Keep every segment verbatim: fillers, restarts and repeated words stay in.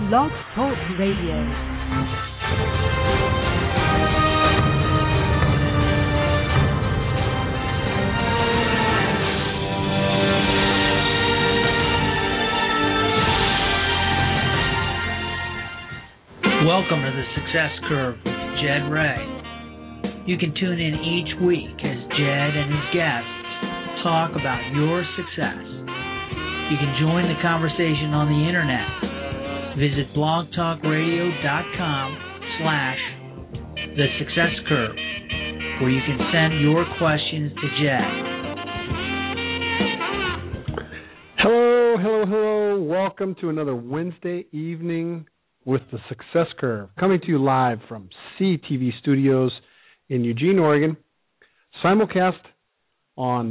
Blog Talk Radio. Welcome to the Success Curve with Jed Ray. You can tune in each week as Jed and his guests talk about your success. You can join the conversation on the internet. Visit blogtalkradio.com slash the Success Curve, where you can send your questions to Jed. Hello, hello, hello. Welcome to another Wednesday evening with the Success Curve, coming to you live from C T V Studios in Eugene, Oregon, simulcast on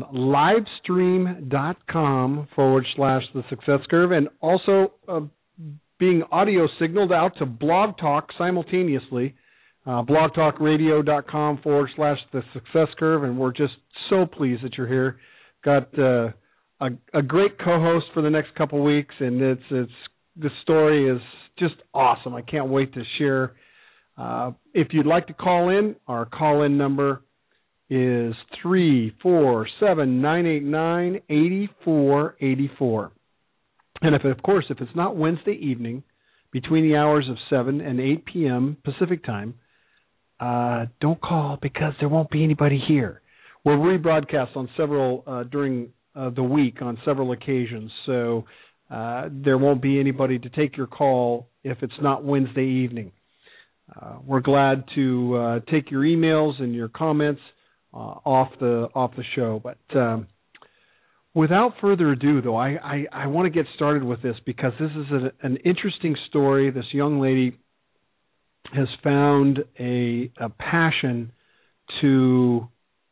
livestream.com forward slash the Success Curve, and also uh, being audio signaled out to Blog Talk simultaneously, uh, blogtalkradio.com forward slash the Success Curve, and we're just so pleased that you're here. Got uh, a, a great co-host for the next couple weeks, and it's it's the story is just awesome. I can't wait to share. Uh, if you'd like to call in, our call-in number is three four seven, nine eight nine, eight four eight four. And if, of course, if it's not Wednesday evening between the hours of seven and eight p.m. Pacific time, uh, don't call because there won't be anybody here. We're rebroadcast on several uh, during uh, the week on several occasions, so Uh, there won't be anybody to take your call if it's not Wednesday evening. Uh, we're glad to uh, take your emails and your comments uh, off the off the show. But um, without further ado, though, I, I, I want to get started with this because this is a, an interesting story. This young lady has found a, a passion to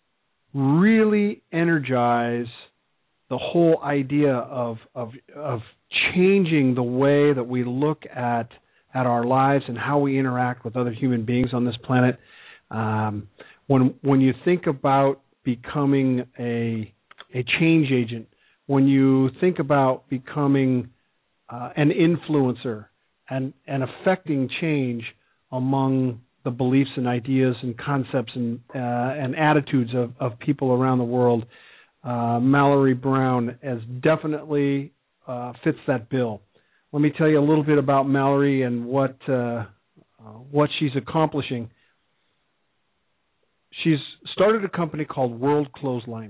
really energize the whole idea of, of of changing the way that we look at at our lives and how we interact with other human beings on this planet. Um, when when you think about becoming a a change agent, when you think about becoming uh, an influencer and and affecting change among the beliefs and ideas and concepts and uh, and attitudes of, of people around the world, Uh, Mallory Brown as definitely uh, fits that bill. Let me tell you a little bit about Mallory and what uh, uh, what she's accomplishing. She's started a company called World Clothesline.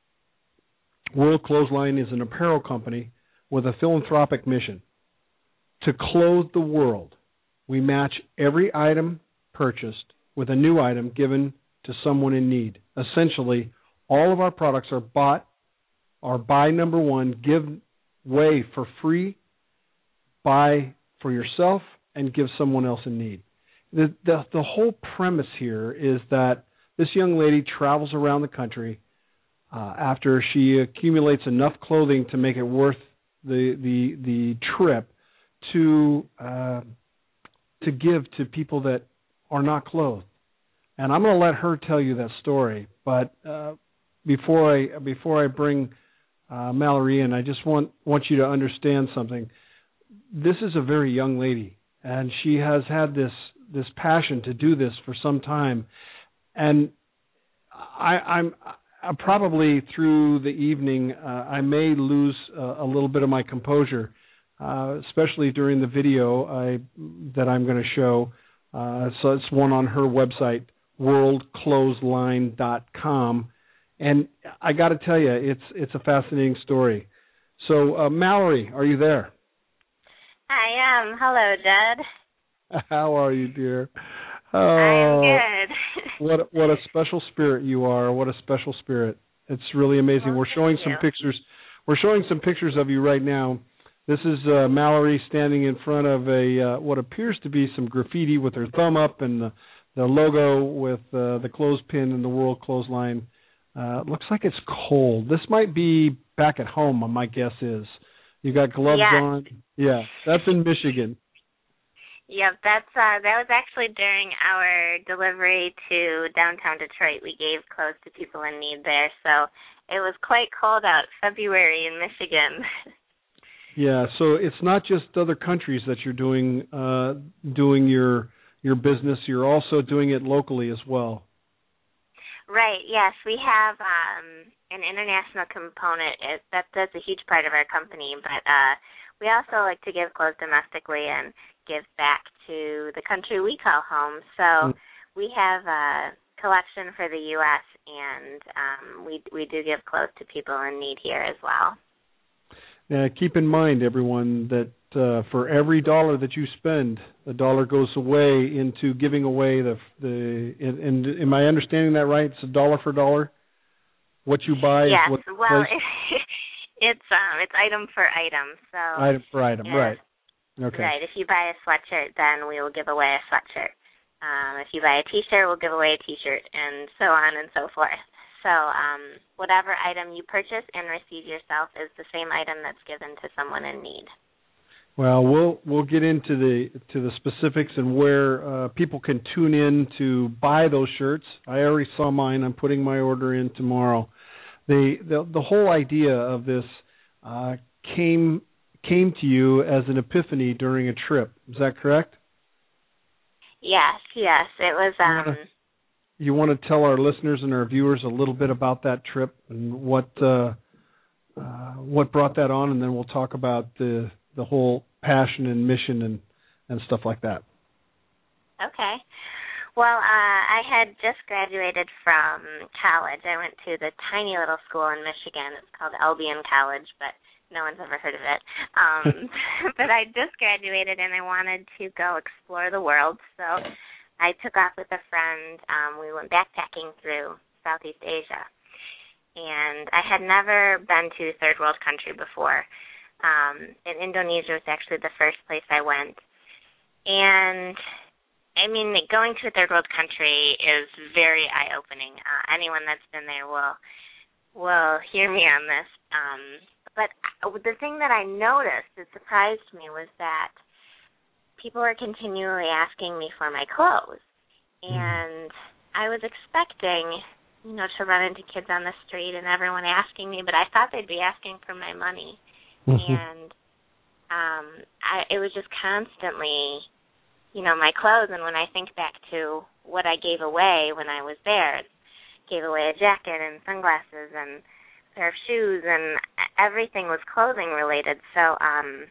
World Clothesline is an apparel company with a philanthropic mission to clothe the world. We match every item purchased with a new item given to someone in need. Essentially, all of our products are bought, are buy number one, give way for free, buy for yourself, and give someone else in need. The, the, the whole premise here is that this young lady travels around the country uh, after she accumulates enough clothing to make it worth the the, the trip to uh, to give to people that are not clothed. And I'm going to let her tell you that story, but uh, Before I before I bring uh, Mallory in, I just want, want you to understand something. This is a very young lady, and she has had this this passion to do this for some time. And I, I'm I probably through the evening, uh, I may lose uh, a little bit of my composure, uh, especially during the video I, that I'm going to show. Uh, so it's one on her website, world clothesline dot com. And I got to tell you, it's it's a fascinating story. So, uh, Mallory, are you there? I am. Hello, Jed. How are you, dear? Oh, I'm good. what what a special spirit you are! What a special spirit! It's really amazing. Well, we're showing some you. pictures. We're showing some pictures of you right now. This is uh, Mallory standing in front of a uh, what appears to be some graffiti with her thumb up and the, the logo with uh, the clothespin and the World Clothesline. Uh, looks like it's cold. This might be back at home, my guess is. You got gloves yes. on? Yeah, that's in Michigan. Yep, that's uh, that was actually during our delivery to downtown Detroit. We gave clothes to people in need there, so it was quite cold out, February in Michigan. Yeah, so it's not just other countries that you're doing uh, doing your your business. You're also doing it locally as well. Right. Yes, we have um, an international component. It, that that's a huge part of our company, but uh, we also like to give clothes domestically and give back to the country we call home. So mm. we have a collection for the U S and um, we we do give clothes to people in need here as well. Now, keep in mind, everyone, that uh, for every dollar that you spend, a dollar goes away into giving away the the. And, and am I understanding that right? It's a dollar for dollar. What you buy. Yes. Is what well, it, it's um it's item for item. So item for item, if, right? Okay. Right. If you buy a sweatshirt, then we will give away a sweatshirt. Um, if you buy a T-shirt, we'll give away a T-shirt, and so on and so forth. So um, whatever item you purchase and receive yourself is the same item that's given to someone in need. Well, we'll we'll get into the to the specifics and where uh, people can tune in to buy those shirts. I already saw mine. I'm putting my order in tomorrow. The the, the whole idea of this uh, came came to you as an epiphany during a trip. Is that correct? Yes, yes. It was. Um, You want to tell our listeners and our viewers a little bit about that trip and what uh, uh, what brought that on, and then we'll talk about the the whole passion and mission and, and stuff like that. Okay. Well, uh, I had just graduated from college. I went to the tiny little school in Michigan. It's called Albion College, but no one's ever heard of it. Um, but I just graduated, and I wanted to go explore the world, so I took off with a friend. Um, we went backpacking through Southeast Asia, and I had never been to a third world country before. Um, and Indonesia was actually the first place I went. And, I mean, going to a third world country is very eye-opening. Uh, anyone that's been there will will hear me on this. Um, but the thing that I noticed that surprised me was that people were continually asking me for my clothes. And I was expecting, you know, to run into kids on the street and everyone asking me, but I thought they'd be asking for my money. Mm-hmm. And um, I, it was just constantly, you know, my clothes. And when I think back to what I gave away when I was there, gave away a jacket and sunglasses and a pair of shoes, and everything was clothing related. So, um,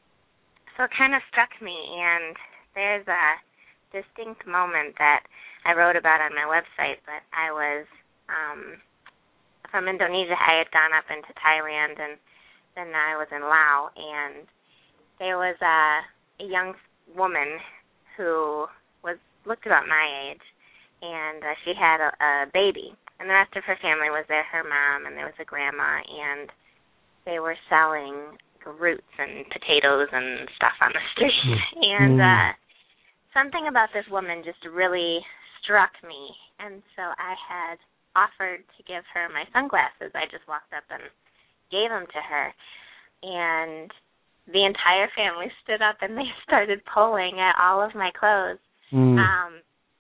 So it kind of struck me, and there's a distinct moment that I wrote about on my website, but I was um, from Indonesia. I had gone up into Thailand, and then I was in Laos, and there was a, a young woman who was looked about my age, and uh, she had a, a baby, and the rest of her family was there, her mom, and there was a grandma, and they were selling roots and potatoes and stuff on the street. And uh, something about this woman just really struck me. And so I had offered to give her my sunglasses. I just walked up and gave them to her. And the entire family stood up and they started pulling at all of my clothes. Mm. Um,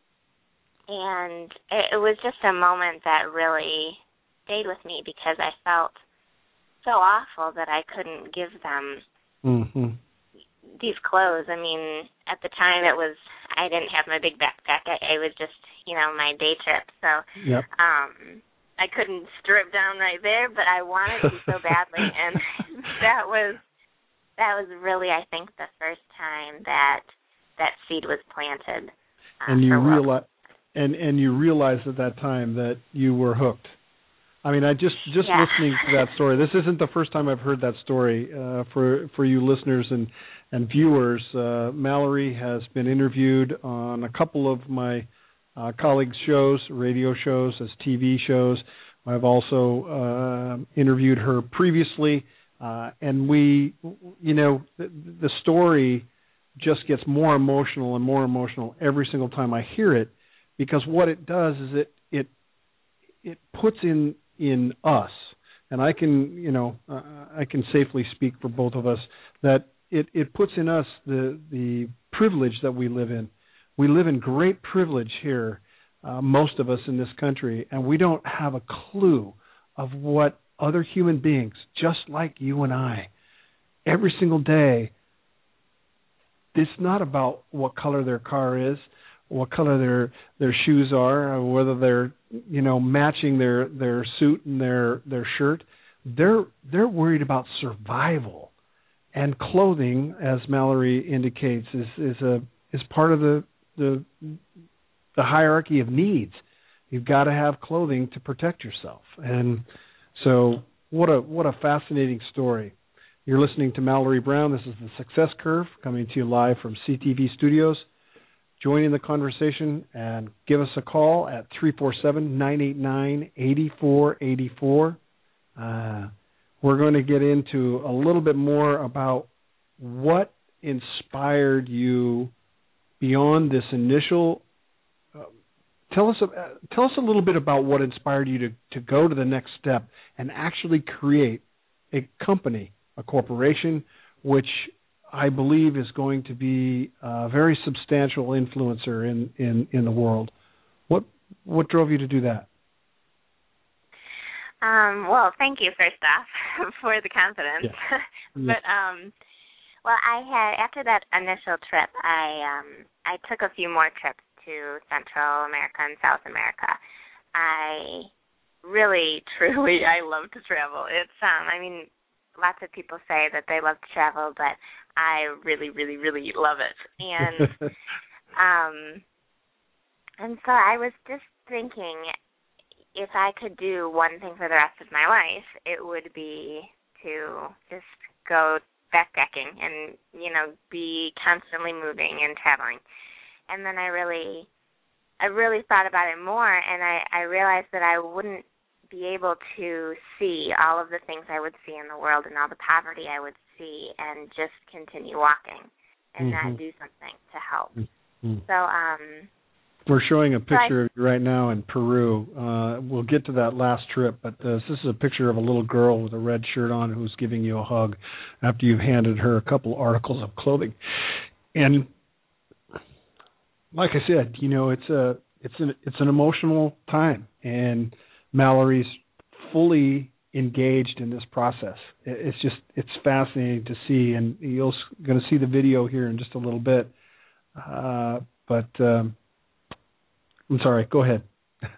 and it, it was just a moment that really stayed with me because I felt so awful that I couldn't give them mm-hmm. these clothes. I mean, at the time it was, I didn't have my big backpack. I, it was just, you know, my day trip. So yep. um, I couldn't strip down right there, but I wanted to so badly. And that was, that was really, I think, the first time that that seed was planted. Uh, and you realize, and, and you realized at that time that you were hooked. I mean, I just just yeah. listening to that story. This isn't the first time I've heard that story. Uh, for for you listeners and and viewers, uh, Mallory has been interviewed on a couple of my uh, colleagues' shows, radio shows, as T V shows. I've also uh, interviewed her previously, uh, and we, you know, the, the story just gets more emotional and more emotional every single time I hear it, because what it does is it it it puts in in us, and I can, you know, uh, I can safely speak for both of us, that it, it puts in us the the privilege that we live in. We live in great privilege here, uh, most of us in this country, and we don't have a clue of what other human beings, just like you and I, every single day, it's not about what color their car is, what color their their shoes are, or whether they're, you know, matching their, their suit and their, their shirt. They're they're worried about survival, and clothing, as Mallory indicates, is is a is part of the the the hierarchy of needs. You've got to have clothing to protect yourself, and so what a what a fascinating story. You're listening to Mallory Brown. This is the Success Curve, coming to you live from C T V Studios. Join in the conversation and give us a call at three four seven, nine eight nine, eight four eight four. Uh, we're going to get into a little bit more about what inspired you beyond this initial. Uh, tell us uh, tell us a little bit about what inspired you to, to go to the next step and actually create a company, a corporation, which I believe is going to be a very substantial influencer in, in, in the world. What what drove you to do that? Um, well, thank you first off for the confidence. Yeah. but um, well, I had after that initial trip, I um, I took a few more trips to Central America and South America. I really, truly, I love to travel. It's um, I mean, lots of people say that they love to travel, but I really, really, really love it. And um, and so I was just thinking, if I could do one thing for the rest of my life, it would be to just go backpacking and, you know, be constantly moving and traveling. And then I really, I really thought about it more, and I, I realized that I wouldn't be able to see all of the things I would see in the world and all the poverty I would see and just continue walking and mm-hmm. not do something to help. Mm-hmm. So, um... We're showing a picture of you right now in Peru. Uh, we'll get to that last trip, but uh, this is a picture of a little girl with a red shirt on who's giving you a hug after you've handed her a couple articles of clothing. And like I said, you know, it's a it's an it's an emotional time, and Mallory's fully engaged in this process. It's just it's fascinating to see, and you're going to see the video here in just a little bit. Uh, but um, I'm sorry. Go ahead.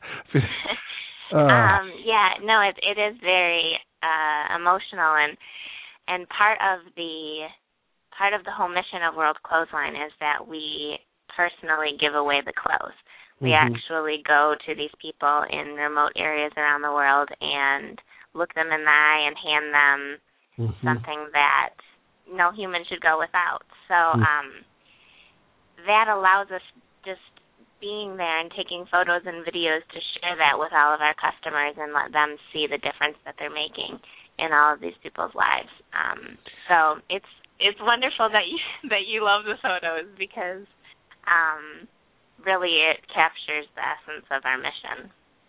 uh, um, yeah, no, it it is very uh, emotional, and and part of the part of the whole mission of World Clothesline is that we personally give away the clothes. We mm-hmm. actually go to these people in remote areas around the world and look them in the eye and hand them mm-hmm. something that no human should go without. So mm-hmm. um, that allows us just being there and taking photos and videos to share that with all of our customers and let them see the difference that they're making in all of these people's lives. Um, so it's it's wonderful that you that you love the photos, because um, really it captures the essence of our mission.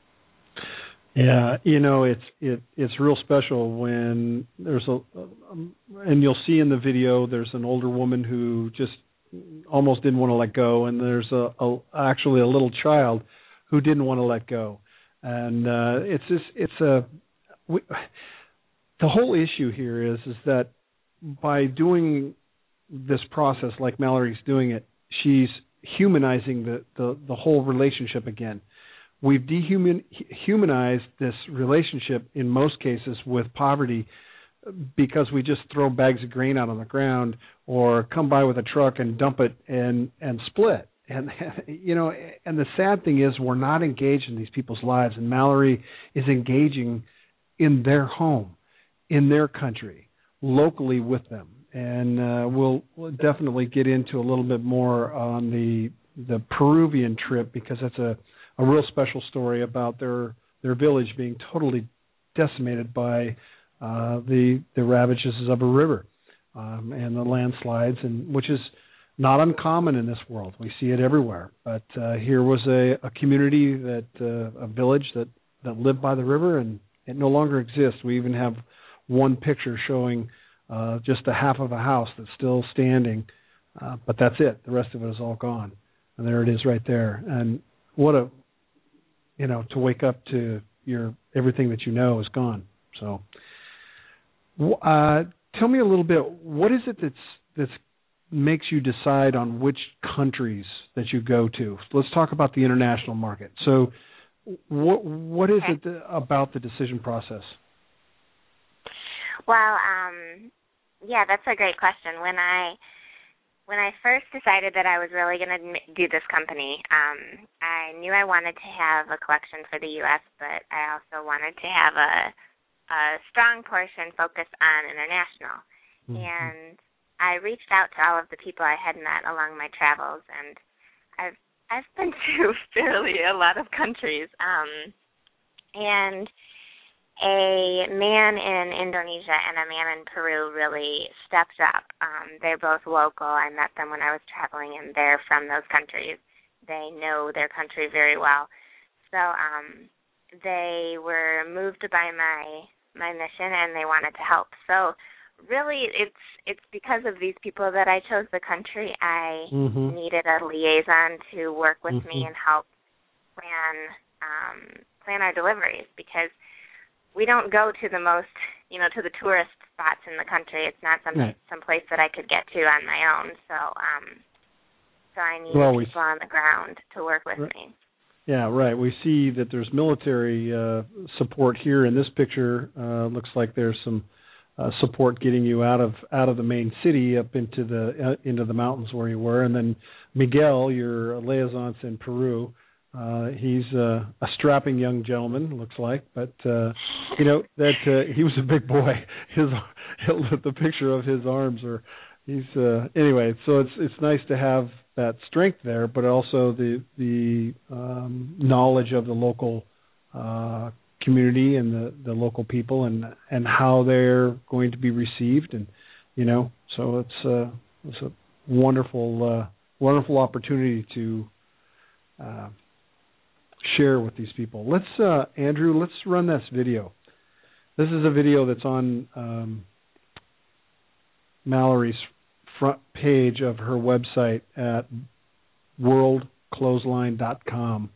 Yeah, you know, it's it it's real special when there's a, um, and you'll see in the video there's an older woman who just almost didn't want to let go, and there's a, a actually a little child who didn't want to let go, and uh, it's just, it's a we, the whole issue here is is that by doing this process like Mallory's doing it, she's humanizing the, the, the whole relationship again. We've dehumanized this relationship in most cases with poverty, because we just throw bags of grain out on the ground or come by with a truck and dump it and, and split. And, you know, and the sad thing is we're not engaged in these people's lives, and Mallory is engaging in their home, in their country, locally with them. And uh, we'll, we'll definitely get into a little bit more on the the Peruvian trip, because that's a, a real special story about their their village being totally decimated by Uh, the the ravages of a river um, and the landslides, and which is not uncommon in this world. We see it everywhere. But uh, here was a, a community that uh, a village that, that lived by the river, and it no longer exists. We even have one picture showing uh, just a half of a house that's still standing, uh, but that's it. The rest of it is all gone, and there it is right there. And what a you know to wake up to your everything that you know is gone. So. Uh, tell me a little bit. What is it that's that's makes you decide on which countries that you go to? Let's talk about the international market. So, what what is okay. it about the decision process? Well, um, yeah, that's a great question. When I when I first decided that I was really going to do this company, um, I knew I wanted to have a collection for the U S, but I also wanted to have a, a strong portion focused on international. Mm-hmm. And I reached out to all of the people I had met along my travels, and I've I've been to fairly a lot of countries. Um, and a man in Indonesia and a man in Peru really stepped up. Um, they're both local. I met them when I was traveling, and they're from those countries. They know their country very well. So um, they were moved by my my mission, and they wanted to help. So really, it's it's because of these people that I chose the country. I mm-hmm. needed a liaison to work with mm-hmm. me and help plan um, plan our deliveries, because we don't go to the most, you know, to the tourist spots in the country. It's not some right. some place that I could get to on my own. So, um, so I need well, people we, on the ground to work with right. me. Yeah, right. We see that there's military uh, support here in this picture. Uh, looks like there's some uh, support getting you out of out of the main city up into the uh, into the mountains where you were, and then Miguel, your liaison in Peru. Uh, he's uh, a strapping young gentleman, looks like, but uh, you know that uh, he was a big boy. His the picture of his arms are he's uh, anyway. So it's it's nice to have that strength there, but also the the um, knowledge of the local uh, community and the, the local people and and how they're going to be received, and you know, so it's uh, it's a wonderful uh, wonderful opportunity to. Uh, share with these people. Let's, uh, Andrew, let's run this video. This is a video that's on um, Mallory's front page of her website at world clothesline dot com.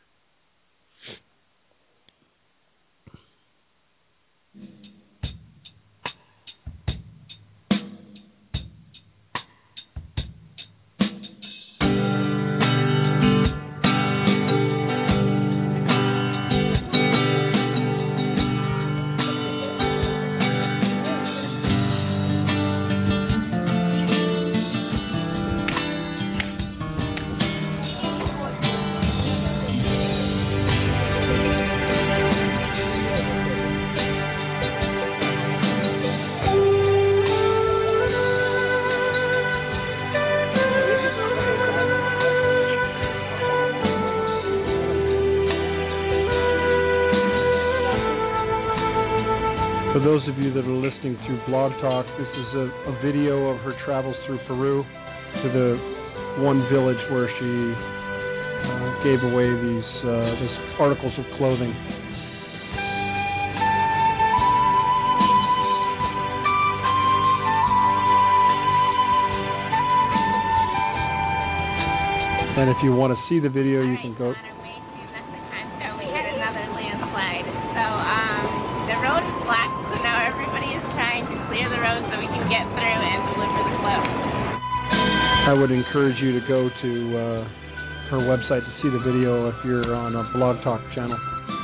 For those of you that are listening through Blog Talk, this is a, a video of her travels through Peru to the one village where she uh, gave away these, uh, these articles of clothing. And if you want to see the video, you can go. We had another landslide, so um, the road is blocked. So now everybody is trying to clear the road so we can get through and deliver the clothes. I would encourage you to go to uh, her website to see the video if you're on a Blog Talk channel.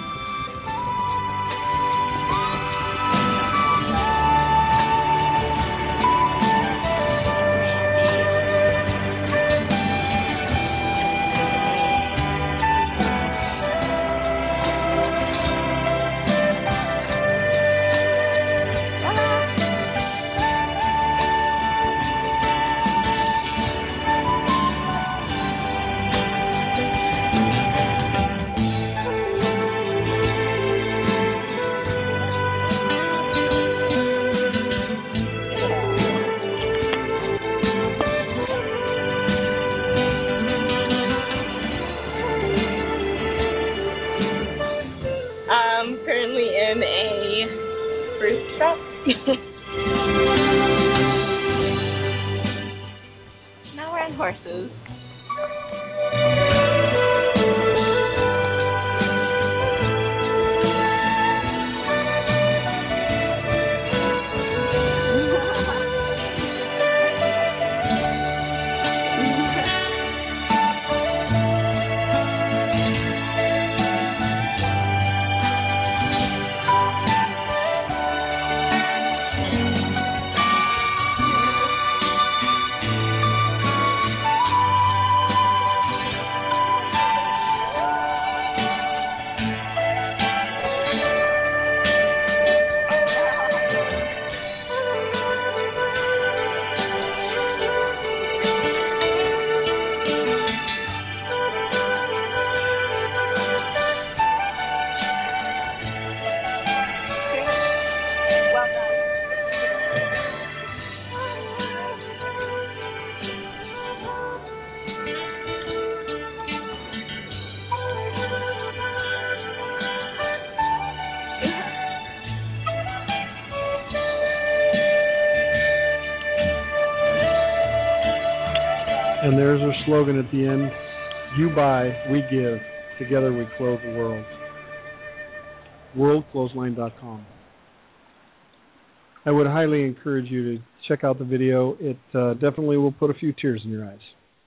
Now we're on horses. And there's our slogan at the end. You buy, we give. Together we clothe the world. world clothesline dot com. I would highly encourage you to check out the video. It uh, definitely will put a few tears in your eyes.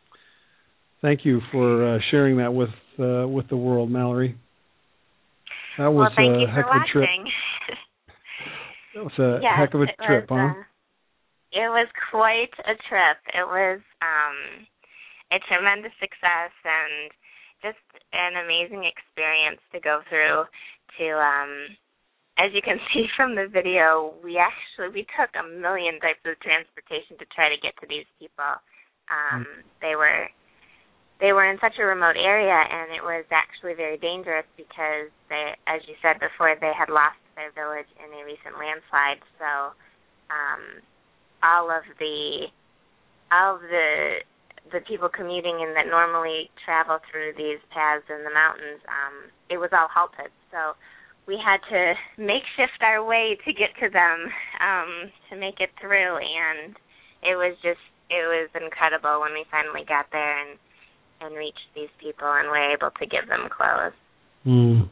Thank you for uh, sharing that with uh, with the world, Mallory. That was well, thank a you heck for of a trip. watching. That was a yes, heck of a trip, was, huh? Uh, it was quite a trip. It was um, a tremendous success and just an amazing experience to go through. To um, as you can see from the video, we actually we took a million types of transportation to try to get to these people. Um, mm. They were they were in such a remote area, and it was actually very dangerous because they, as you said before, they had lost their village in a recent landslide. So um, all of the all of the the people commuting and that normally travel through these paths in the mountains, um, it was all halted. So we had to makeshift our way to get to them, um, to make it through, and it was just, it was incredible when we finally got there and, and reached these people and were able to give them clothes. Mm.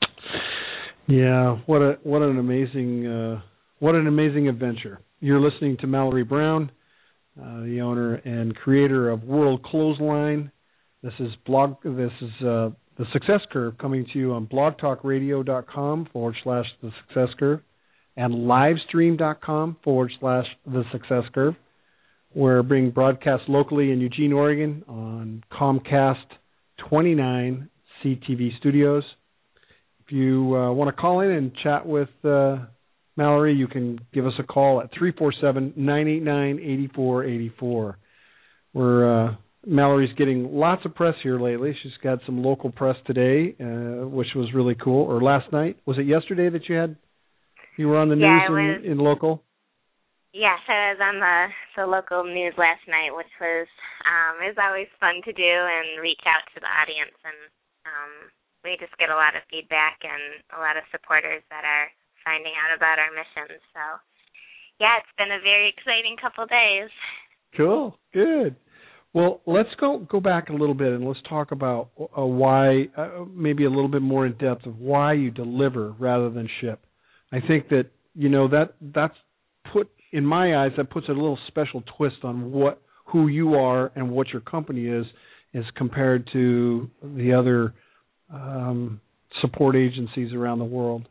Yeah, what a what an amazing uh, what an amazing adventure. You're listening to Mallory Brown, uh, the owner and creator of World Clothesline. This is blog. This is uh, the Success Curve coming to you on blogtalkradio.com forward slash the Success Curve and livestream.com forward slash the Success Curve. We're being broadcast locally in Eugene, Oregon on Comcast twenty-nine C T V Studios. If you uh, want to call in and chat with uh, Mallory, you can give us a call at three four seven, nine eight nine, eight four eight four. We're uh, Mallory's getting lots of press here lately. She's got some local press today, uh, which was really cool. Or last night, was it yesterday that you had? You were on the yeah, news in, in local. Yes, I was on the the local news last night, which was um, is always fun to do and reach out to the audience, and um, we just get a lot of feedback and a lot of supporters that are finding out about our mission. So, yeah, it's been a very exciting couple days. Cool, good. Well, let's go go back a little bit and let's talk about uh, why, uh, maybe a little bit more in depth of why you deliver rather than ship. I think that, you know, that that's put, in my eyes, that puts a little special twist on what who you are and what your company is, as compared to the other um, support agencies around the world.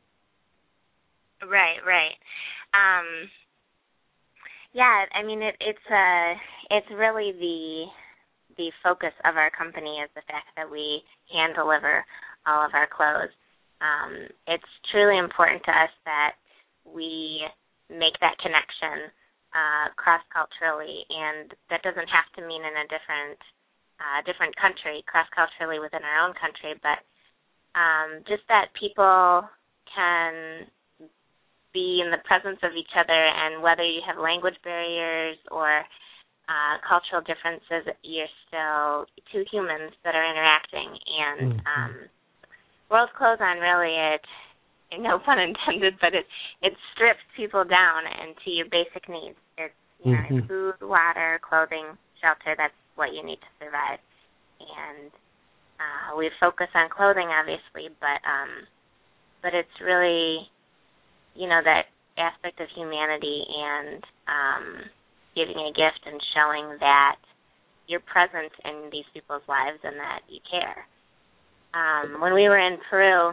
Right, right. Um, yeah, I mean, it, it's uh, it's really the the focus of our company is the fact that we hand deliver all of our clothes. Um, it's truly important to us that we make that connection uh, cross-culturally, and that doesn't have to mean in a different uh, different country, cross-culturally within our own country, but um, just that people can be in the presence of each other, and whether you have language barriers or uh, cultural differences, you're still two humans that are interacting. And mm-hmm. um, World Clothesline really, it, no pun intended, but it it strips people down into your basic needs. It's you know mm-hmm. food, water, clothing, shelter. That's what you need to survive. And uh, we focus on clothing, obviously, but um, but it's really, you know, that aspect of humanity and um, giving a gift and showing that you're present in these people's lives and that you care. Um, when we were in Peru,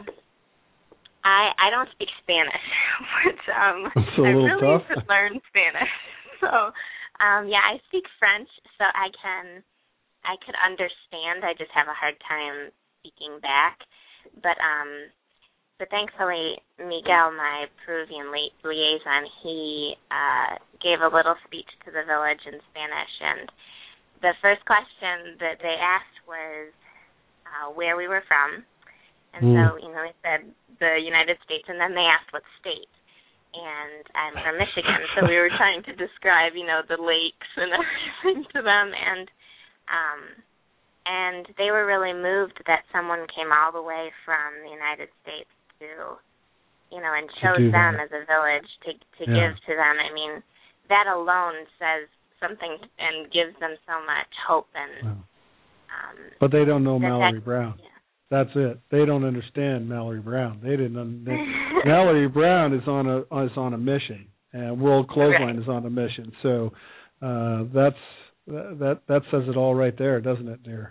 I I don't speak Spanish, which um, That's a I little really tough. should learn Spanish. So um, yeah, I speak French, so I can I could understand. I just have a hard time speaking back. But um, but thankfully, Miguel, my Peruvian li- liaison, he uh, gave a little speech to the village in Spanish, and the first question that they asked was uh, where we were from. And mm. so, you know, we said the United States, and then they asked what state. And I'm from Michigan, so we were trying to describe, you know, the lakes and everything to them. And um, and they were really moved that someone came all the way from the United States to, you know, and chose them as a village to to yeah. give to them. I mean, that alone says something and gives them so much hope and. Wow. Um, but they don't know that, Mallory that, Brown. Yeah. That's it. They don't understand Mallory Brown. They didn't. Un- they, Mallory Brown is on a is on a mission, and World Clothesline right. is on a mission. So uh, that's that that says it all right there, doesn't it, dear?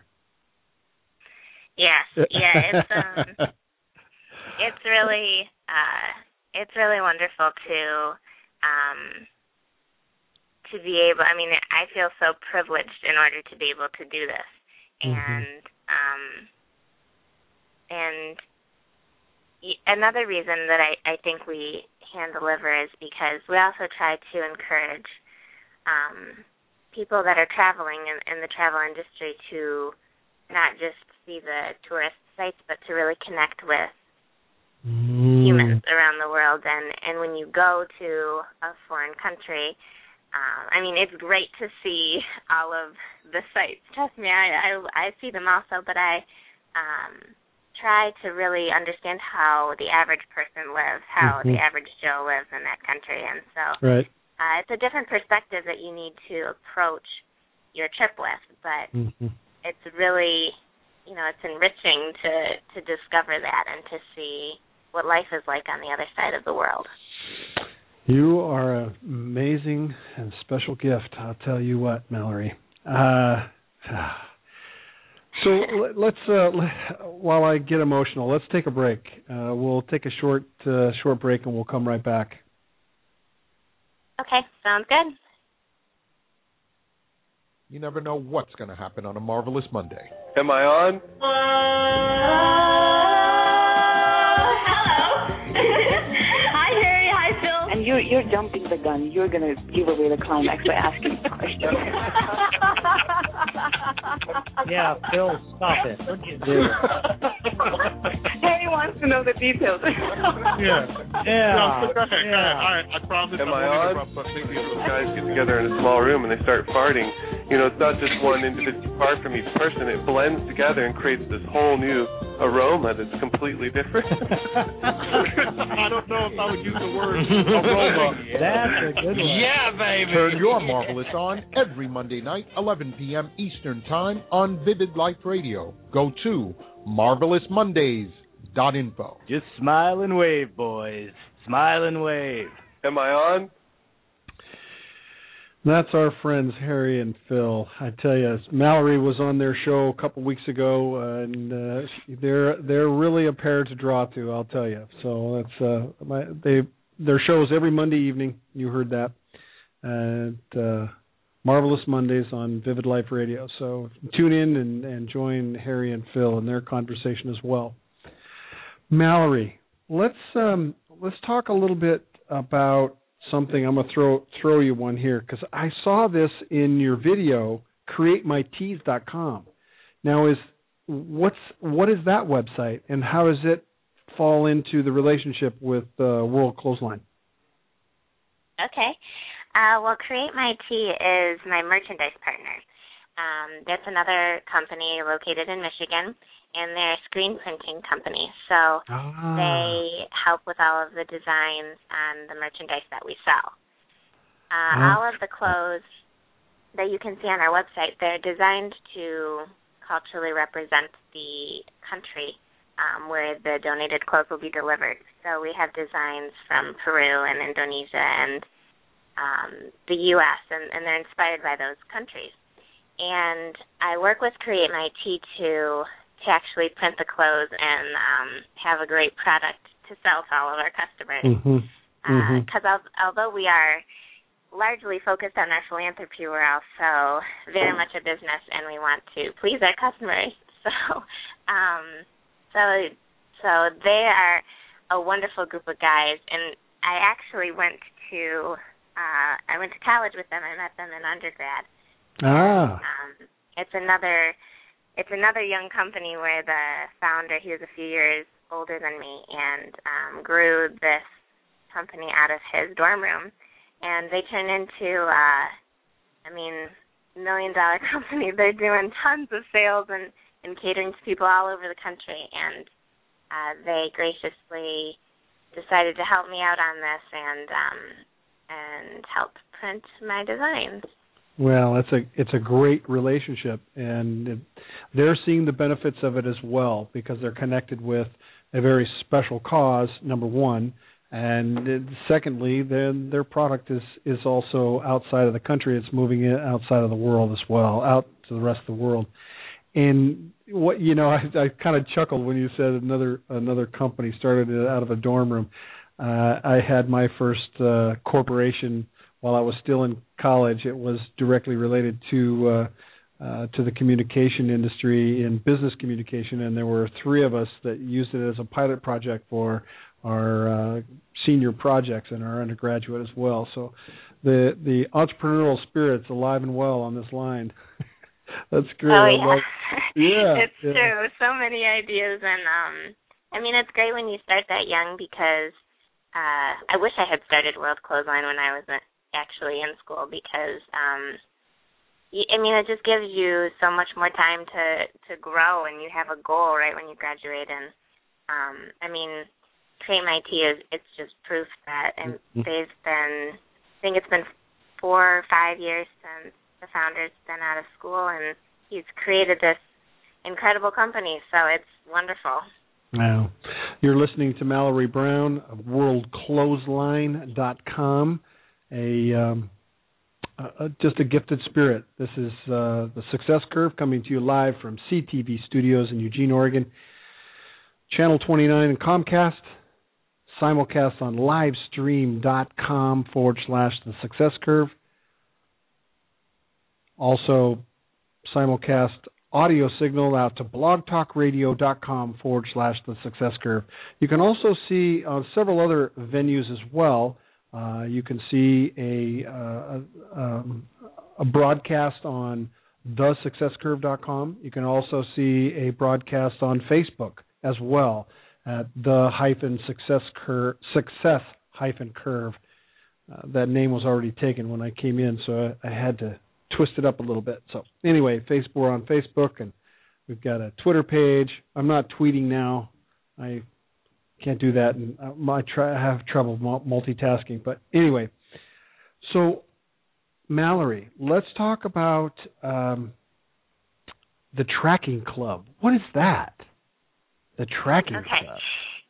Yes. Yeah. It's um. it's really uh. It's really wonderful to um. to be able. I mean, I feel so privileged in order to be able to do this, mm-hmm. and um. And another reason that I, I think we hand deliver is because we also try to encourage um, people that are traveling in, in the travel industry to not just see the tourist sites, but to really connect with mm. humans around the world. And, and when you go to a foreign country, um, I mean, it's great to see all of the sites. Trust me, I, I, I see them also, but I... Um, try to really understand how the average person lives, how mm-hmm. the average Joe lives in that country. And so right. uh, it's a different perspective that you need to approach your trip with, but mm-hmm. it's really, you know, it's enriching to, to discover that and to see what life is like on the other side of the world. You are an amazing and special gift, I'll tell you what, Mallory. Uh So let's, uh, while I get emotional, let's take a break. Uh, we'll take a short, uh, short break, and we'll come right back. Okay, sounds good. You never know what's going to happen on a Marvelous Monday. Am I on? Uh, hello. Hi, Harry. Hi, Phil. And you're you're jumping the gun. You're going to give away the climax by asking the question. Yeah, Phil, stop it. What'd you do? Harry wants to know the details. yeah. Yeah. No, go ahead, yeah. go ahead. All right, I promise. Am I on? Maybe those guys get together in a small room and they start farting. You know, it's not just one individual part from each person. It blends together and creates this whole new aroma that's completely different. I don't know if I would use the word aroma. That's a good one. Yeah, baby. Turn your Marvelous on every Monday night, eleven p.m. Eastern Time on Vivid Life Radio. Go to marvelous mondays dot info. Just smile and wave, boys. Smile and wave. Am I on? That's our friends Harry and Phil. I tell you, Mallory was on their show a couple weeks ago, uh, and uh, they're they're really a pair to draw to. I'll tell you. So that's uh, my, they their shows every Monday evening. You heard that, and uh, Marvelous Mondays on Vivid Life Radio. So tune in and, and join Harry and Phil in their conversation as well. Mallory, let's um, let's talk a little bit about something. I'm going to throw throw you one here because I saw this in your video, create my tees dot com. Now, is what's what is that website, and how does it fall into the relationship with uh, World Clothesline? Okay. Uh, well, Create My Tee is my merchandise partner. Um, that's another company located in Michigan, and they're a screen printing company. So ah. they help with all of the designs on the merchandise that we sell. Uh, ah. All of the clothes that you can see on our website, they're designed to culturally represent the country um, where the donated clothes will be delivered. So we have designs from Peru and Indonesia and um, the U S, and, and they're inspired by those countries. And I work with Create My Tee to to actually print the clothes and um, have a great product to sell to all of our customers. Because mm-hmm. uh, mm-hmm. although we are largely focused on our philanthropy, we're also very much a business, and we want to please our customers. So, um, so, so they are a wonderful group of guys, and I actually went to uh, I went to college with them. I met them in undergrad. Ah. Um, it's another it's another young company where the founder, he was a few years older than me, and um, grew this company out of his dorm room, and they turned into, uh, I mean, million dollar company. They're doing tons of sales and, and catering to people all over the country, and uh, they graciously decided to help me out on this and um, and help print my designs. Well, it's a it's a great relationship, and it, they're seeing the benefits of it as well because they're connected with a very special cause. Number one, and it, secondly, then their product is is also outside of the country. It's moving it outside of the world as well, out to the rest of the world. And what you know, I, I kind of chuckled when you said another another company started it out of a dorm room. Uh, I had my first uh, corporation while I was still in college. It was directly related to uh, uh, to the communication industry in business communication, and there were three of us that used it as a pilot project for our uh, senior projects and our undergraduate as well. So the the entrepreneurial spirit's alive and well on this line. That's great. Oh, yeah. yeah. It's yeah. true. So many ideas. And, um, I mean, it's great when you start that young because uh, I wish I had started World Clothesline when I was actually in school because, um, I mean, it just gives you so much more time to, to grow and you have a goal right when you graduate. And, um, I mean, Create M I T is it's just proof that, and mm-hmm. they've been, I think it's been four or five years since the founder's been out of school, and he's created this incredible company, so it's wonderful. Wow. You're listening to Mallory Brown of world clothesline dot com, a, um, a just a gifted spirit. This is uh, the Success Curve coming to you live from C T V Studios in Eugene, Oregon, Channel twenty-nine and Comcast, simulcast on livestream.com forward slash the Success Curve. Also, simulcast audio signal out to blogtalkradio.com forward slash the Success Curve. You can also see uh, several other venues as well. Uh, you can see a, uh, a, um, a broadcast on the success curve dot com. You can also see a broadcast on Facebook as well at the hyphen success curve, success hyphen curve. Uh, that name was already taken when I came in, so I, I had to twist it up a little bit. So anyway, Facebook, we're on Facebook, and we've got a Twitter page. I'm not tweeting now. I can't do that, and I try, have trouble multitasking. But anyway, so Mallory, let's talk about um, the Tracking Club. What is that? The Tracking okay. Club.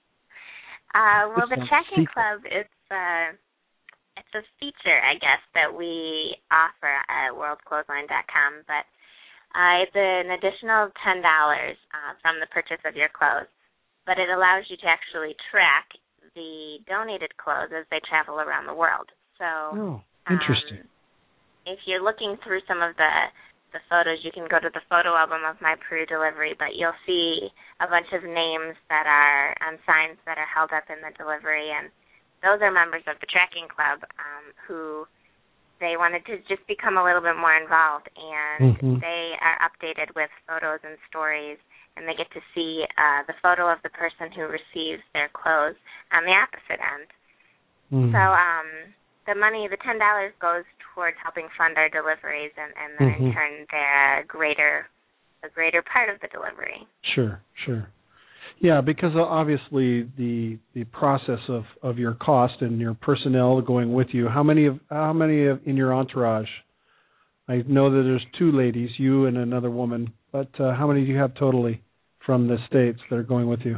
Uh, well, this the Tracking secret. Club, it's uh, it's a feature, I guess, that we offer at world clothesline dot com, but uh, it's an additional ten dollars uh, from the purchase of your clothes, but it allows you to actually track the donated clothes as they travel around the world. So, oh, interesting. Um, if you're looking through some of the, the photos, you can go to the photo album of my Peru delivery, but you'll see a bunch of names that are on signs that are held up in the delivery, and those are members of the Tracking Club um, who they wanted to just become a little bit more involved, and mm-hmm. they are updated with photos and stories, and they get to see uh, the photo of the person who receives their clothes on the opposite end. Mm. So um, the money, the ten dollars, goes towards helping fund our deliveries, and, and then mm-hmm. in turn they're a greater, a greater part of the delivery. Sure, sure. Yeah, because obviously the the process of, of your cost and your personnel going with you. How many of how many of, in your entourage? I know that there's two ladies, you and another woman, but uh, how many do you have totally from the States that are going with you?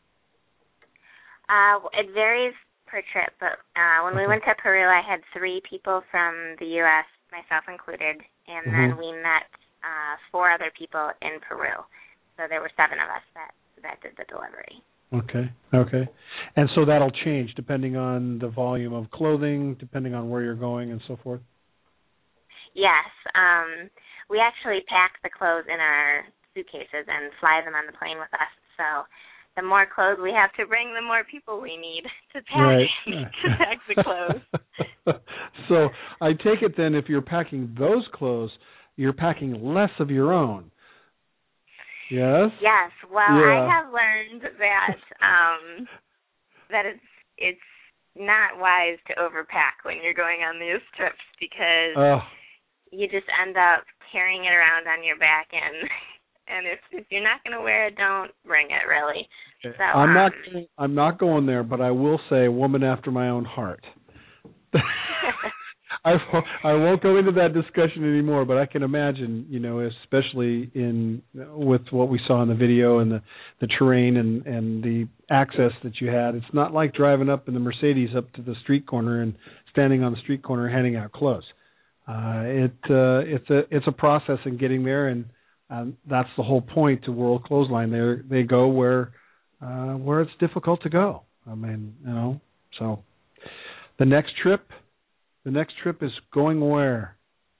Uh, it varies per trip, but uh, when okay. we went to Peru, I had three people from the U S, myself included, and mm-hmm. then we met uh, four other people in Peru. So there were seven of us that, that did the delivery. Okay, okay. And so that'll change depending on the volume of clothing, depending on where you're going and so forth? Yes. Um, we actually pack the clothes in our suitcases and fly them on the plane with us. So the more clothes we have to bring, the more people we need to pack, right. to pack the clothes. So I take it then if you're packing those clothes, you're packing less of your own. Yes? Yes. Well, yeah. I have learned that um, that it's it's not wise to overpack when you're going on these trips because oh. you just end up carrying it around on your back, and and if, if you're not going to wear it, don't bring it, really. Okay. So, I'm um, not I'm not going there, but I will say woman after my own heart. I, won't, I won't go into that discussion anymore, but I can imagine, you know, especially in with what we saw in the video and the, the terrain and, and the access that you had. It's not like driving up in the Mercedes up to the street corner and standing on the street corner handing out clothes. Uh, it uh, it's a it's a process in getting there, and um, that's the whole point to World Clothesline. They they go where uh, where it's difficult to go. I mean, you know, so the next trip. The next trip is going where?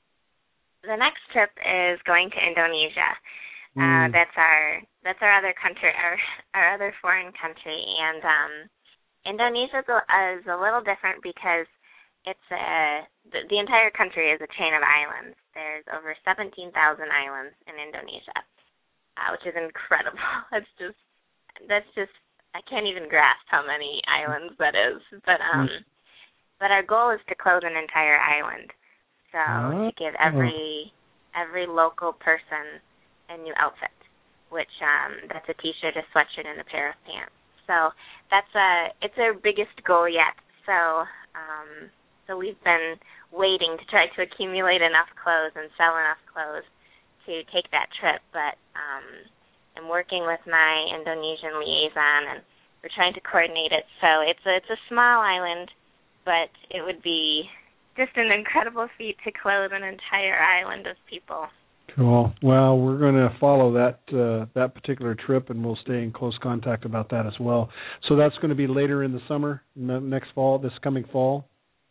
The next trip is going to Indonesia. Mm. Uh, that's our that's our other country, our our other foreign country, and um, Indonesia is a, is a little different because it's a the, the entire country is a chain of islands. There's over seventeen thousand islands in Indonesia, uh, which is incredible. That's just that's just I can't even grasp how many islands that is, but um. Mm. But our goal is to clothe an entire island, so oh. to give every every local person a new outfit, which um, that's a T-shirt, a sweatshirt, and a pair of pants. So that's a it's our biggest goal yet. So um, so we've been waiting to try to accumulate enough clothes and sell enough clothes to take that trip. But um, I'm working with my Indonesian liaison, and we're trying to coordinate it. So it's a, it's a small island. But it would be just an incredible feat to clothe an entire island of people. Cool. Well, we're going to follow that uh, that particular trip, and we'll stay in close contact about that as well. So that's going to be later in the summer, next fall, this coming fall?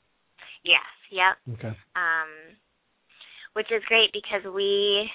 Yes, yep. Okay. Um, which is great because we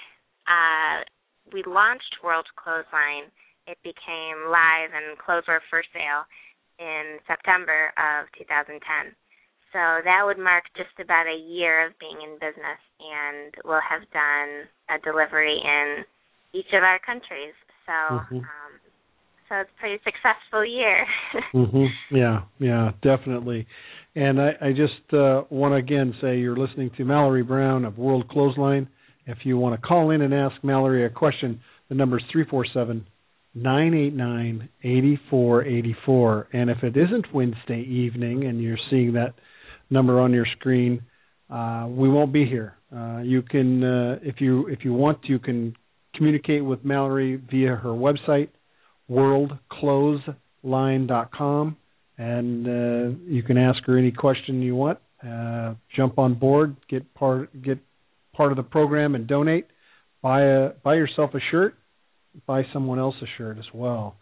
uh, we launched World Clothesline. It became live and clothes were for sale in September of two thousand ten. So that would mark just about a year of being in business, and we'll have done a delivery in each of our countries. So mm-hmm. um, so it's a pretty successful year. mm-hmm. Yeah, yeah, definitely. And I, I just uh, want to again say you're listening to Mallory Brown of World Clothesline. If you want to call in and ask Mallory a question, the number is three four seven, nine eight nine, eight four eight four. And if it isn't Wednesday evening and you're seeing that number on your screen, uh, we won't be here. Uh, you can, uh, if you if you want, you can communicate with Mallory via her website, world clothesline dot com, and uh, you can ask her any question you want. Uh, jump on board, get part get part of the program, and donate. Buy a buy yourself a shirt. Buy someone else a shirt as well.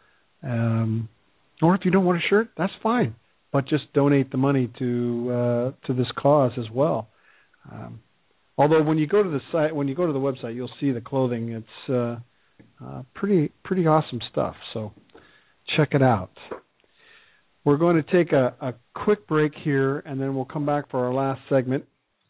Um, or if you don't want a shirt, that's fine. But just donate the money to uh, to this cause as well. Um, although when you go to the site, when you go to the website, you'll see the clothing. It's uh, uh, pretty pretty awesome stuff. So check it out. We're going to take a, a quick break here, and then we'll come back for our last segment.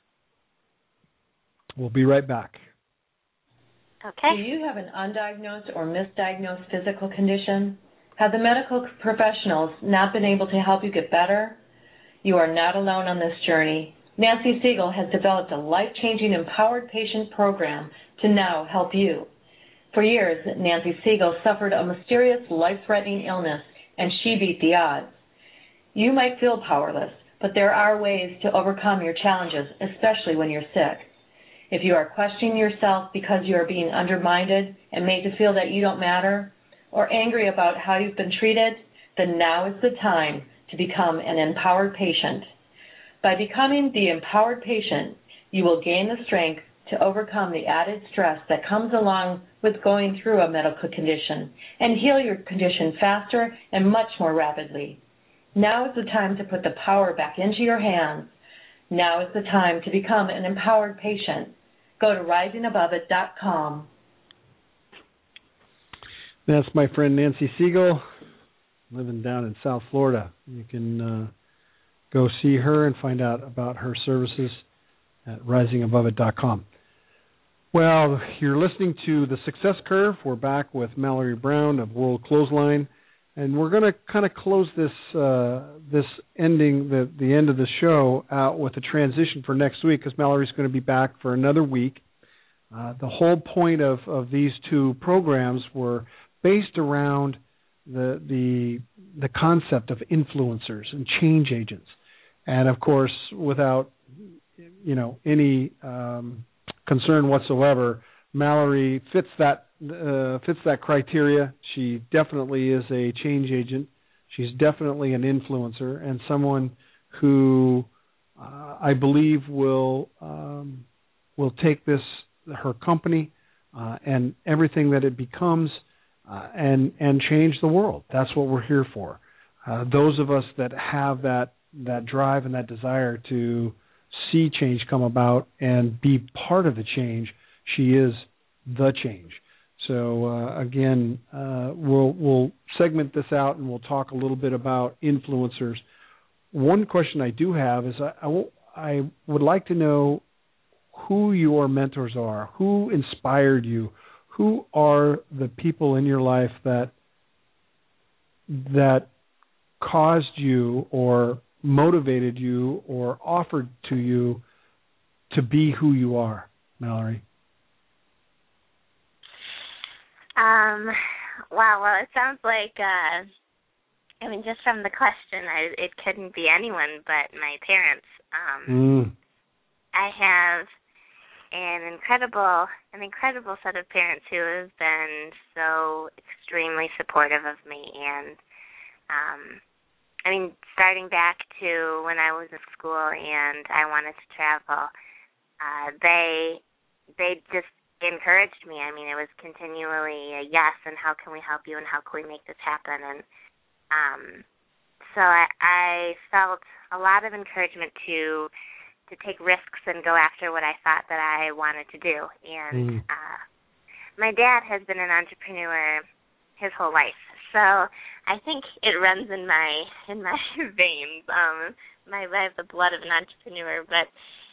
We'll be right back. Okay. Do you have an undiagnosed or misdiagnosed physical condition? Have the medical professionals not been able to help you get better? You are not alone on this journey. Nancy Siegel has developed a life-changing empowered patient program to now help you. For years, Nancy Siegel suffered a mysterious life-threatening illness, and she beat the odds. You might feel powerless, but there are ways to overcome your challenges, especially when you're sick. If you are questioning yourself because you are being undermined and made to feel that you don't matter, or angry about how you've been treated, then now is the time to become an empowered patient. By becoming the empowered patient, you will gain the strength to overcome the added stress that comes along with going through a medical condition and heal your condition faster and much more rapidly. Now is the time to put the power back into your hands. Now is the time to become an empowered patient. Go to rising above it dot com. That's my friend Nancy Siegel, living down in South Florida. You can uh, go see her and find out about her services at rising above it dot com. Well, you're listening to The Success Curve. We're back with Mallory Brown of World Clothesline, and we're going to kind of close this uh, this ending, the, the end of the show, out with a transition for next week because Mallory's going to be back for another week. Uh, the whole point of, of these two programs were based around the the the concept of influencers and change agents. And, of course, without you know, any um, concern whatsoever. Mallory fits that uh, fits that criteria. She definitely is a change agent. She's definitely an influencer and someone who uh, I believe will um, will take this her company uh, and everything that it becomes uh, and and change the world. That's what we're here for. Uh, those of us that have that that drive and that desire to see change come about and be part of the change, she is the change. So uh, again, uh, we'll we'll segment this out and we'll talk a little bit about influencers. One question I do have is I, I, will, I would like to know who your mentors are, who inspired you, who are the people in your life that that caused you or motivated you or offered to you to be who you are, Mallory? Um, wow, well, it sounds like, uh, I mean, just from the question, I, it couldn't be anyone but my parents. Um, mm. I have an incredible, an incredible set of parents who have been so extremely supportive of me. And, um, I mean, starting back to when I was in school and I wanted to travel, uh, they, they just encouraged me. I mean, it was continually a yes, and how can we help you, and how can we make this happen? And um, so I, I felt a lot of encouragement to to take risks and go after what I thought that I wanted to do. And mm. uh, my dad has been an entrepreneur his whole life, so I think it runs in my in my veins. Um, my I have the blood of an entrepreneur, but.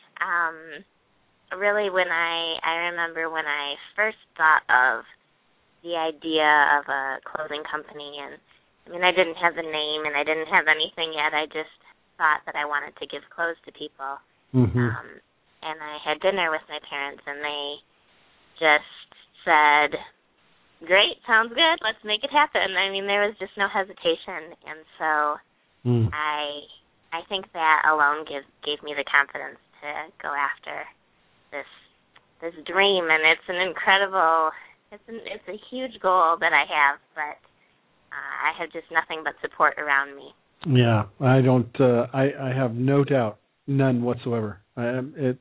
Um, Really, when I, I remember when I first thought of the idea of a clothing company, and I mean, I didn't have the name and I didn't have anything yet. I just thought that I wanted to give clothes to people. Mm-hmm. Um, and I had dinner with my parents, and they just said, "Great, sounds good. Let's make it happen." I mean, there was just no hesitation, and so mm. I, I think that alone gave gave me the confidence to go after this this dream, and it's an incredible, it's an, it's a huge goal that I have, but uh, I have just nothing but support around me. Yeah, I don't, uh, I, I have no doubt, none whatsoever. I, it,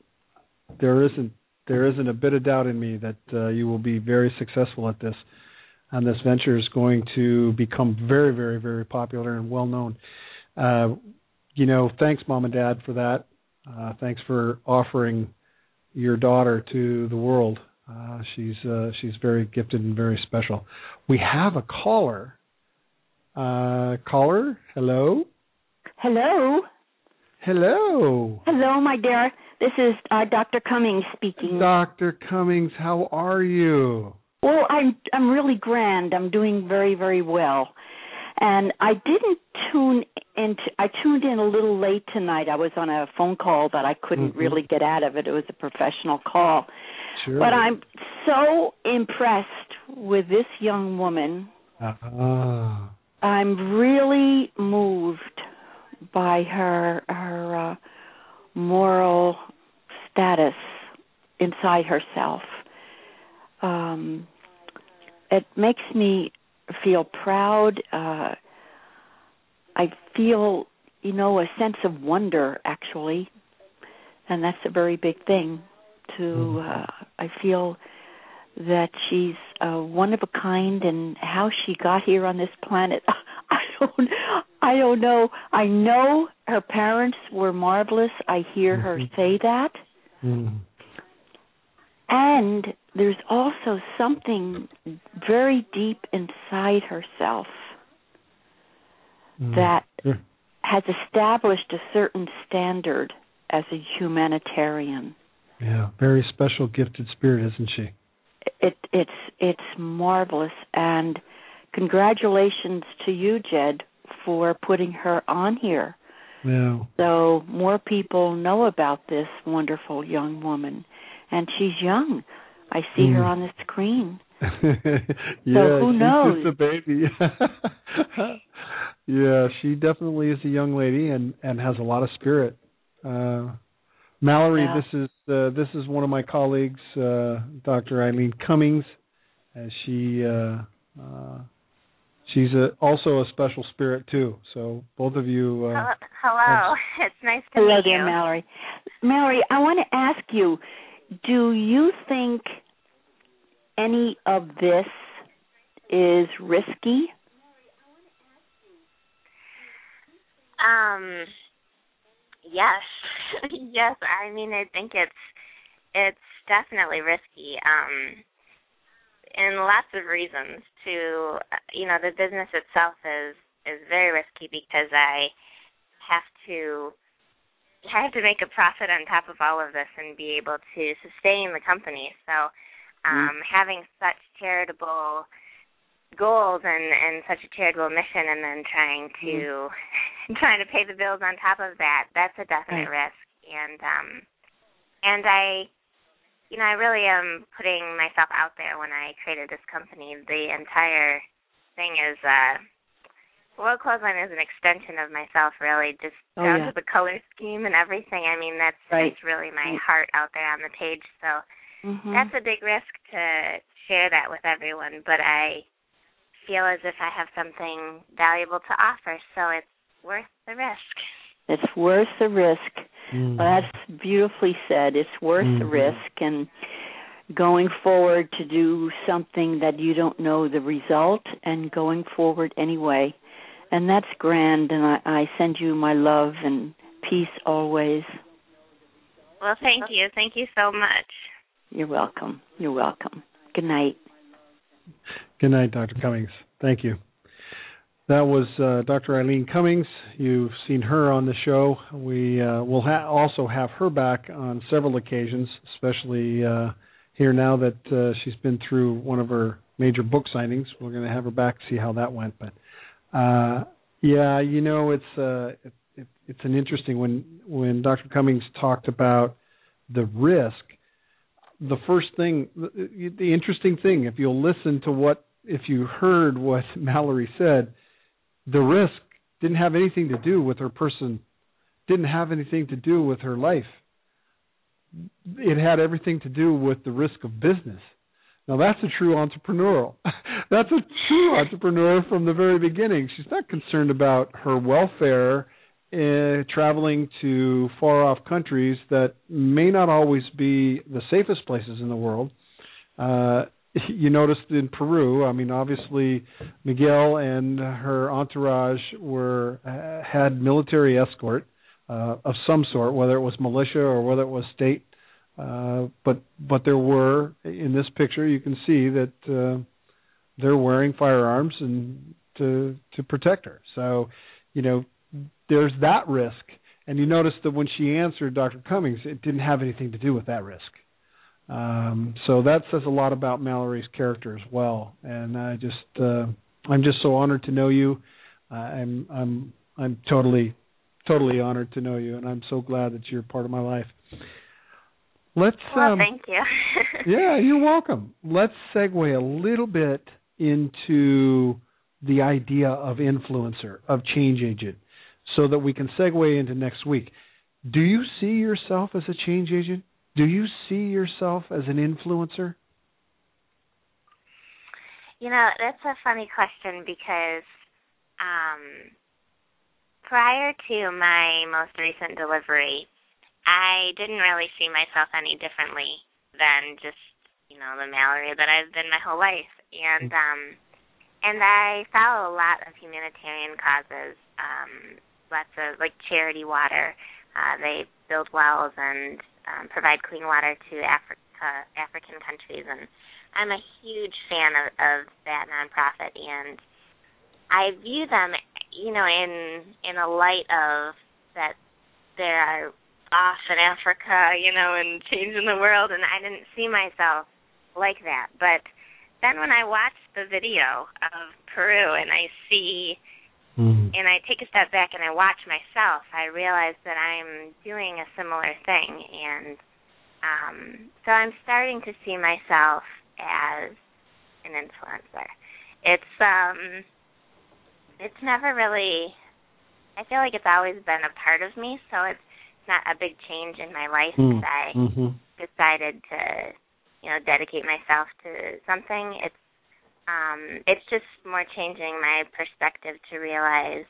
there isn't, there isn't a bit of doubt in me that uh, you will be very successful at this, and this venture is going to become very, very, very popular and well known. Uh, you know, thanks, Mom and Dad, for that. Uh, thanks for offering your daughter to the world. Uh, she's uh, she's very gifted and very special. We have a caller. Uh, caller, hello. Hello. Hello. Hello, my dear. This is uh, Doctor Cummings speaking. Doctor Cummings, how are you? Well, I'm I'm really grand. I'm doing very, very well. And I didn't tune into, I tuned in a little late tonight. I was on a phone call that I couldn't mm-hmm. really get out of it. It was a professional call. Sure. But I'm so impressed with this young woman. Uh-huh. I'm really moved by her, her uh, moral status inside herself. Um, it makes me feel proud. Uh, I feel, you know, a sense of wonder, actually, and that's a very big thing. To uh, I feel that she's uh, one of a kind, and how she got here on this planet, I don't, I don't know. I know her parents were marvelous. I hear mm-hmm. her say that, mm-hmm. and there's also something very deep inside herself mm. that yeah. has established a certain standard as a humanitarian. Yeah, very special, gifted spirit, isn't she? It, it's it's marvelous, and congratulations to you, Jed, for putting her on here. Yeah. So more people know about this wonderful young woman, and she's young. I see mm. her on the screen. Yeah, so who knows? She's just a baby. Yeah, she definitely is a young lady and, and has a lot of spirit. Uh, Mallory, Yeah. this is uh, this is one of my colleagues, uh, Doctor Eileen Cummings. As she uh, uh, she's a, also a special spirit too. So both of you. Uh, hello, hello. It's nice to Hello meet there, you. Mallory. Mallory, I want to ask you: do you think any of this is risky? Um. Yes. Yes. I mean, I think it's it's definitely risky. Um. And lots of reasons. To you know, the business itself is is very risky because I have to I have to make a profit on top of all of this and be able to sustain the company. So, um, mm. having such charitable goals and, and such a charitable mission, and then trying to mm. trying to pay the bills on top of that, that's a definite right. risk. And um, and I. You know, I really am putting myself out there when I created this company. The entire thing is, uh, World Clothesline is an extension of myself, really, just oh, down yeah. to the color scheme and everything. I mean, that's, right. that's really my right. heart out there on the page. So mm-hmm. that's a big risk to share that with everyone, but I feel as if I have something valuable to offer, so it's worth the risk. It's worth the risk. Mm. Well, that's beautifully said. It's worth mm-hmm. the risk, and going forward to do something that you don't know the result, and going forward anyway. And that's grand, and I, I send you my love and peace always. Well, thank you. Thank you so much. You're welcome. You're welcome. Good night. Good night, Doctor Cummings. Thank you. That was uh, Doctor Eileen Cummings. You've seen her on the show. We uh, will ha- also have her back on several occasions, especially uh, here now that uh, she's been through one of her major book signings. We're going to have her back to see how that went. But uh, yeah, you know, it's uh, it, it, it's an interesting when when Doctor Cummings talked about the risk. The first thing, the, the interesting thing, if you'll listen to what, if you heard what Mallory said. The risk didn't have anything to do with her person, didn't have anything to do with her life. It had everything to do with the risk of business. Now, that's a true entrepreneurial. That's a true entrepreneur from the very beginning. She's not concerned about her welfare uh, traveling to far-off countries that may not always be the safest places in the world. Uh You noticed in Peru, I mean, obviously Miguel and her entourage were uh, had military escort uh, of some sort, whether it was militia or whether it was state. Uh, but but there were, in this picture, you can see that uh, they're wearing firearms and to to protect her. So, you know, there's that risk. And you notice that when she answered Doctor Cummings, it didn't have anything to do with that risk. Um, so that says a lot about Mallory's character as well, and I just uh, I'm just so honored to know you. Uh, I'm I'm I'm totally totally honored to know you, and I'm so glad that you're part of my life. Let's. Well, um, thank you. Yeah, you're welcome. Let's segue a little bit into the idea of influencer, of change agent, so that we can segue into next week. Do you see yourself as a change agent? Do you see yourself as an influencer? You know, that's a funny question because um, prior to my most recent delivery, I didn't really see myself any differently than just, you know, the Mallory that I've been my whole life. And um, and I follow a lot of humanitarian causes, um, lots of, like, charity water. Uh, they build wells and Um, provide clean water to Africa, African countries, and I'm a huge fan of, of that nonprofit. And I view them, you know, in in a light of that they are off in Africa, you know, and changing the world. And I didn't see myself like that. But then when I watched the video of Peru and I see. Mm-hmm. And I take a step back and I watch myself, I realize that I'm doing a similar thing. And um, so I'm starting to see myself as an influencer. It's um, it's never really, I feel like it's always been a part of me, so it's not a big change in my life mm. that I mm-hmm. decided to, you know, dedicate myself to something. It's um, it's just more changing my perspective to realize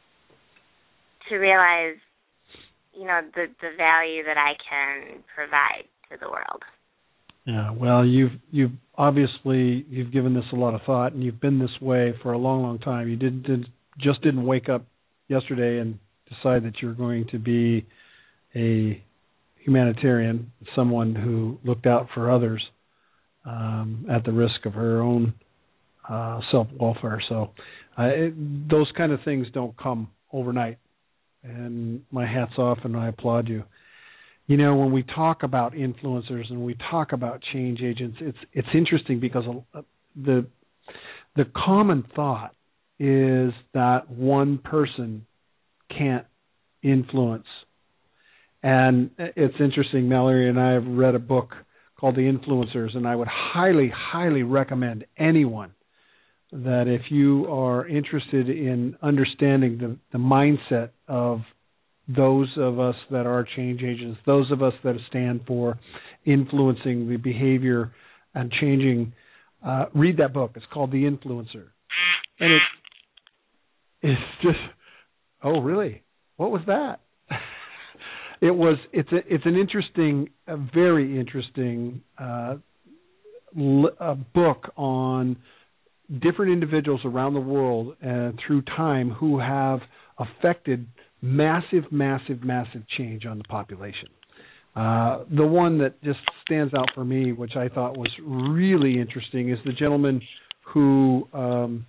to realize, you know, the the value that I can provide to the world. Yeah, well, you've you've obviously you've given this a lot of thought, and you've been this way for a long, long time. You didn't did, just didn't wake up yesterday and decide that you're going to be a humanitarian, someone who looked out for others um, at the risk of her own uh, self-welfare. So uh, it, those kind of things don't come overnight, and my hat's off, and I applaud you. You know, when we talk about influencers and we talk about change agents, it's it's interesting because the the common thought is that one person can't influence. And it's interesting, Mallory and I have read a book called The Influencers, and I would highly, highly recommend anyone that if you are interested in understanding the, the mindset of those of us that are change agents, those of us that stand for influencing the behavior and changing, uh, read that book. It's called The Influencer. And it, it's just, oh, really? What was that? It was, it's a, it's an interesting, a very interesting uh, l- a book on different individuals around the world uh, through time who have affected massive, massive, massive change on the population. Uh, the one that just stands out for me, which I thought was really interesting, is the gentleman who um,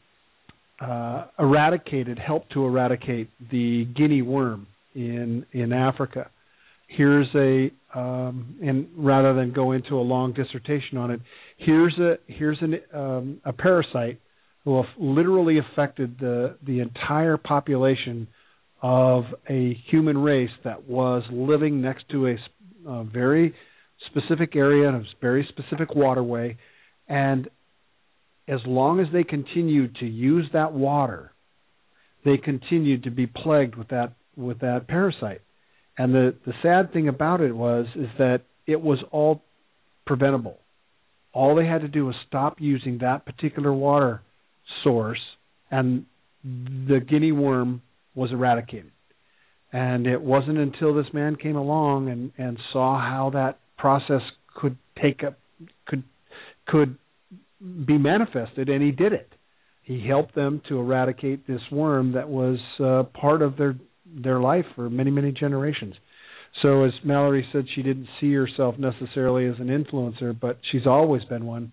uh, eradicated, helped to eradicate the guinea worm in in Africa. Here's a, um, and rather than go into a long dissertation on it, here's a here's an, um, a parasite who have literally affected the the entire population of a human race that was living next to a, a very specific area and a very specific waterway, and as long as they continued to use that water, they continued to be plagued with that with that parasite. And the, the sad thing about it was is that it was all preventable. All they had to do was stop using that particular water source, and the guinea worm was eradicated. And it wasn't until this man came along and, and saw how that process could take a, could could be manifested, and he did it. He helped them to eradicate this worm that was uh, part of their their life for many, many generations. So as Mallory said, she didn't see herself necessarily as an influencer, but she's always been one.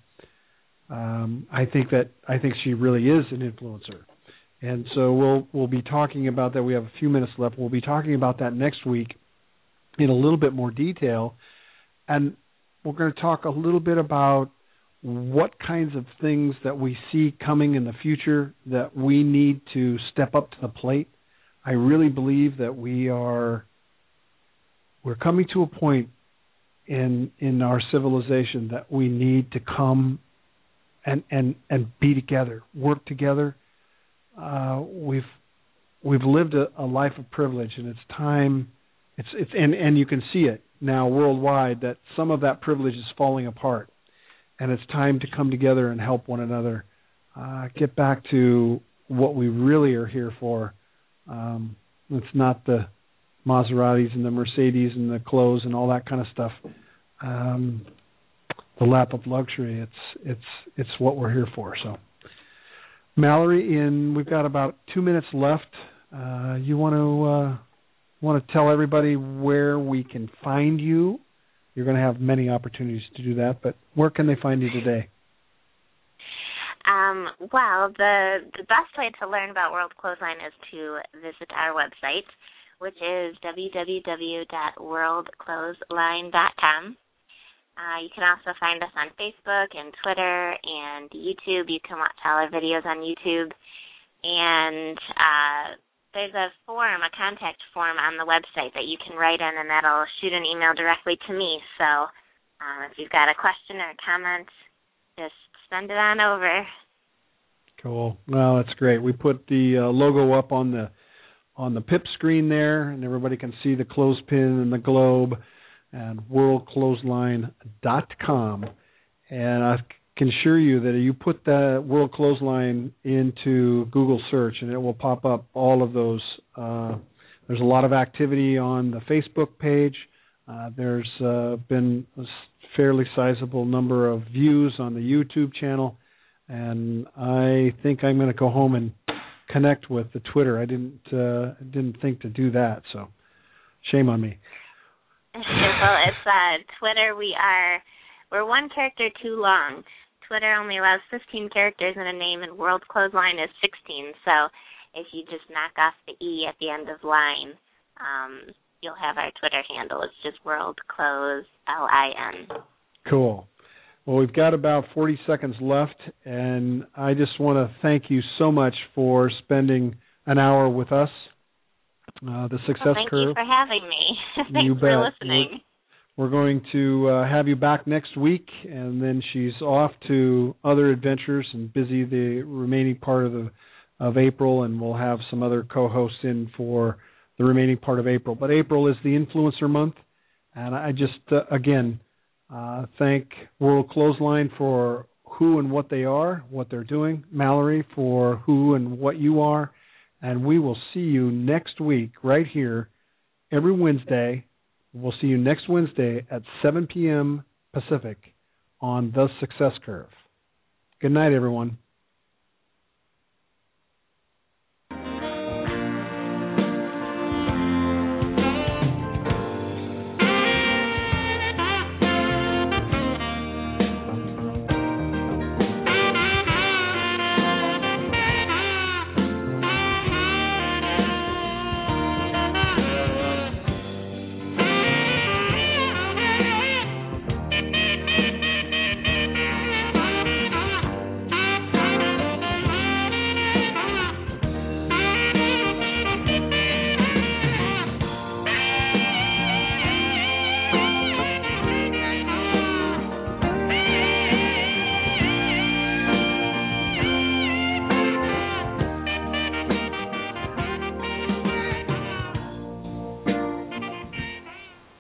Um, I think that I think she really is an influencer. And so we'll we'll be talking about that. We have a few minutes left. We'll be talking about that next week in a little bit more detail. And we're going to talk a little bit about what kinds of things that we see coming in the future that we need to step up to the plate. I really believe that we are we're coming to a point in in our civilization that we need to come and and, and be together, work together. Uh, we've we've lived a, a life of privilege, and it's time. It's it's and, and you can see it now worldwide that some of that privilege is falling apart, and it's time to come together and help one another. Uh, get back to what we really are here for. Um, it's not the Maseratis and the Mercedes and the clothes and all that kind of stuff. Um, the lap of luxury. It's it's it's what we're here for. So, Mallory, in we've got about two minutes left. Uh, you want to uh, want to tell everybody where we can find you? You're going to have many opportunities to do that, but where can they find you today? Um, well, the the best way to learn about World Clothesline is to visit our website, which is w w w dot world clothesline dot com. Uh, you can also find us on Facebook and Twitter and YouTube. You can watch all our videos on YouTube. And uh, there's a form, a contact form on the website that you can write in, and that'll shoot an email directly to me. So um, if you've got a question or a comment, just send it on over. Cool. Well, that's great. We put the uh, logo up on the on the P I P screen there, and everybody can see the clothespin and the globe, and world clothesline dot com. And I can assure you that you put the World Clothesline into Google search, and it will pop up all of those. Uh, there's a lot of activity on the Facebook page. Uh, there's uh, been a fairly sizable number of views on the YouTube channel, and I think I'm going to go home and connect with the Twitter. I didn't uh, didn't think to do that, so shame on me. Well, it's uh, Twitter. We are we're one character too long. Twitter only allows fifteen characters in a name, and World Clothesline is sixteen. So if you just knock off the E at the end of line, um, you'll have our Twitter handle. It's just World Clothes L I N. Cool. Well, we've got about forty seconds left, and I just want to thank you so much for spending an hour with us. Uh, the Success well, thank Curve. Thank you for having me. Thanks you for bet. listening. We're, we're going to uh, have you back next week, and then she's off to other adventures and busy the remaining part of the of April, and we'll have some other co-hosts in for the remaining part of April. But April is the influencer month, and I just, uh, again, uh, thank World Clothesline for who and what they are, what they're doing, Mallory for who and what you are, and we will see you next week right here every Wednesday. We'll see you next Wednesday at seven p.m. Pacific on The Success Curve. Good night, everyone.